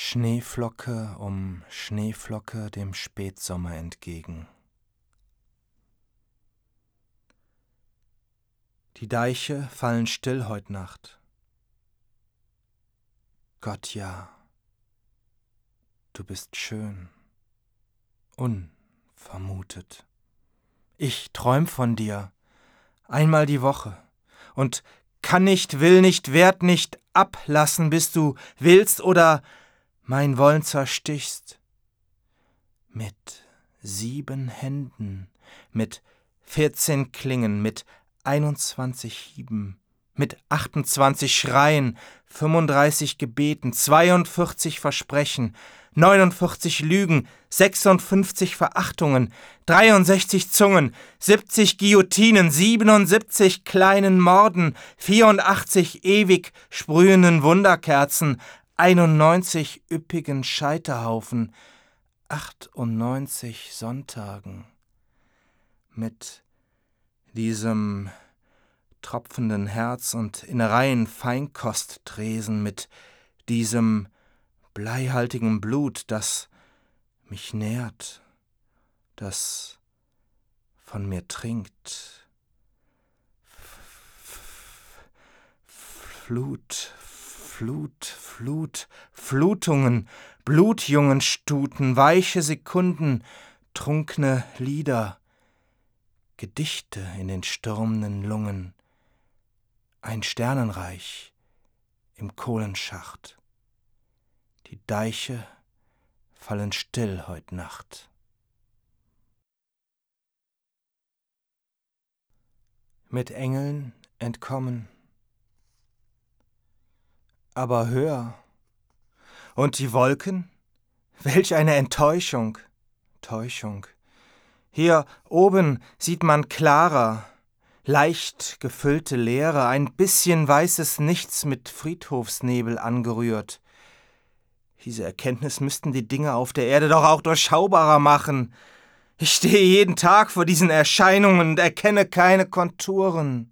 Schneeflocke um Schneeflocke dem Spätsommer entgegen. Die Deiche fallen still heut Nacht. Gott, ja, du bist schön, unvermutet. Ich träum von dir, einmal die Woche, und kann nicht, will nicht, werd nicht ablassen, bis du willst oder mein Wollen zerstichst. Mit 7 Händen, mit 14 Klingen, mit 21 Hieben, mit 28 Schreien, 35 Gebeten, 42 Versprechen, 49 Lügen, 56 Verachtungen, 63 Zungen, 70 Guillotinen, 77 kleinen Morden, 84 ewig sprühenden Wunderkerzen, 91 üppigen Scheiterhaufen, 98 Sonntagen mit diesem tropfenden Herz und Innereien Feinkosttresen, mit diesem bleihaltigen Blut, das mich nährt, das von mir trinkt. Flut, Flut, Flut, Flutungen, Blutjungenstuten, weiche Sekunden, trunkne Lieder, Gedichte in den stürmenden Lungen, ein Sternenreich im Kohlenschacht. Die Deiche fallen still heut Nacht. Mit Engeln entkommen. Aber hör, und die Wolken? Welch eine Enttäuschung, Täuschung. Hier oben sieht man klarer, leicht gefüllte Leere, ein bisschen weißes Nichts mit Friedhofsnebel angerührt. Diese Erkenntnis müssten die Dinge auf der Erde doch auch durchschaubarer machen. Ich stehe jeden Tag vor diesen Erscheinungen und erkenne keine Konturen.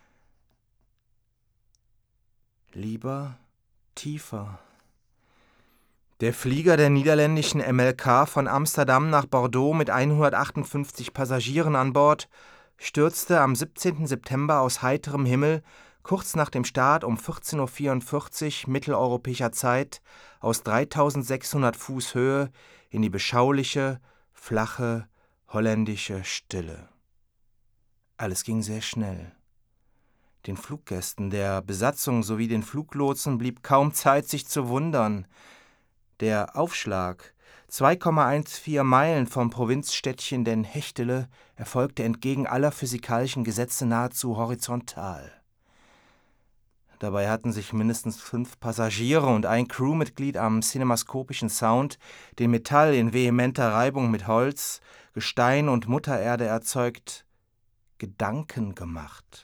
Lieber tiefer. Der Flieger der niederländischen MLK von Amsterdam nach Bordeaux mit 158 Passagieren an Bord stürzte am 17. September aus heiterem Himmel kurz nach dem Start um 14:44 Uhr mitteleuropäischer Zeit aus 3600 Fuß Höhe in die beschauliche, flache, holländische Stille. Alles ging sehr schnell. Den Fluggästen, der Besatzung sowie den Fluglotsen blieb kaum Zeit, sich zu wundern. Der Aufschlag, 2,14 Meilen vom Provinzstädtchen Den Hechtele, erfolgte entgegen aller physikalischen Gesetze nahezu horizontal. Dabei hatten sich mindestens 5 Passagiere und ein Crewmitglied am cinemaskopischen Sound, den Metall in vehementer Reibung mit Holz, Gestein und Muttererde erzeugt, Gedanken gemacht.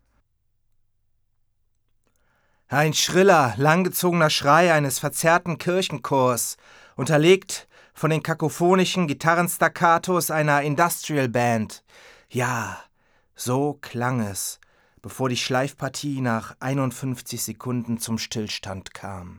Ein schriller, langgezogener Schrei eines verzerrten Kirchenchors, unterlegt von den kakophonischen Gitarrenstaccatos einer Industrial Band. Ja, so klang es, bevor die Schleifpartie nach 51 Sekunden zum Stillstand kam.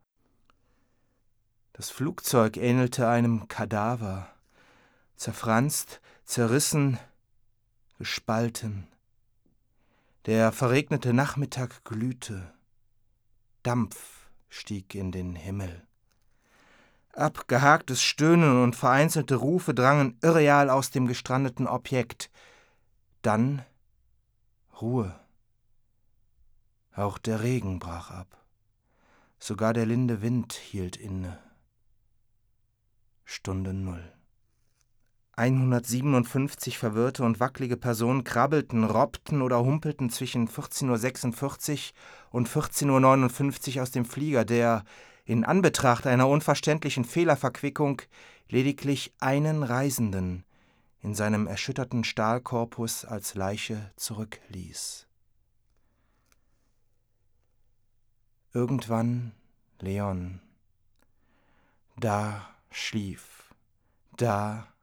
Das Flugzeug ähnelte einem Kadaver, zerfranst, zerrissen, gespalten. Der verregnete Nachmittag glühte. Dampf stieg in den Himmel. Abgehaktes Stöhnen und vereinzelte Rufe drangen irreal aus dem gestrandeten Objekt. Dann Ruhe. Auch der Regen brach ab. Sogar der linde Wind hielt inne. Stunde 0. 157 verwirrte und wackelige Personen krabbelten, robbten oder humpelten zwischen 14:46 und 14:59 aus dem Flieger, der, in Anbetracht einer unverständlichen Fehlerverquickung, lediglich einen Reisenden in seinem erschütterten Stahlkorpus als Leiche zurückließ. Irgendwann Leon. Da schlief, da